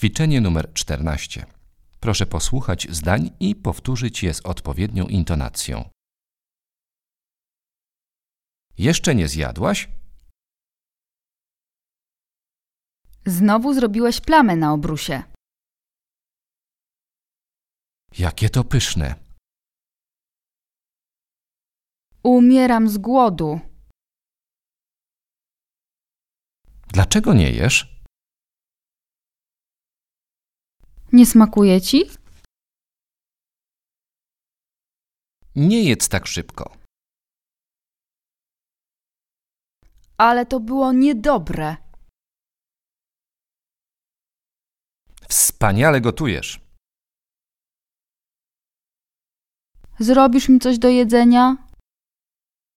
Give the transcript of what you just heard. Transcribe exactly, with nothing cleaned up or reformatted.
Ćwiczenie numer czternaście. Proszę posłuchać zdań i powtórzyć je z odpowiednią intonacją. Jeszcze nie zjadłaś? Znowu zrobiłeś plamę na obrusie. Jakie to pyszne! Umieram z głodu. Dlaczego nie jesz? Nie smakuje ci? Nie jedz tak szybko. Ale to było niedobre. Wspaniale gotujesz. Zrobisz mi coś do jedzenia?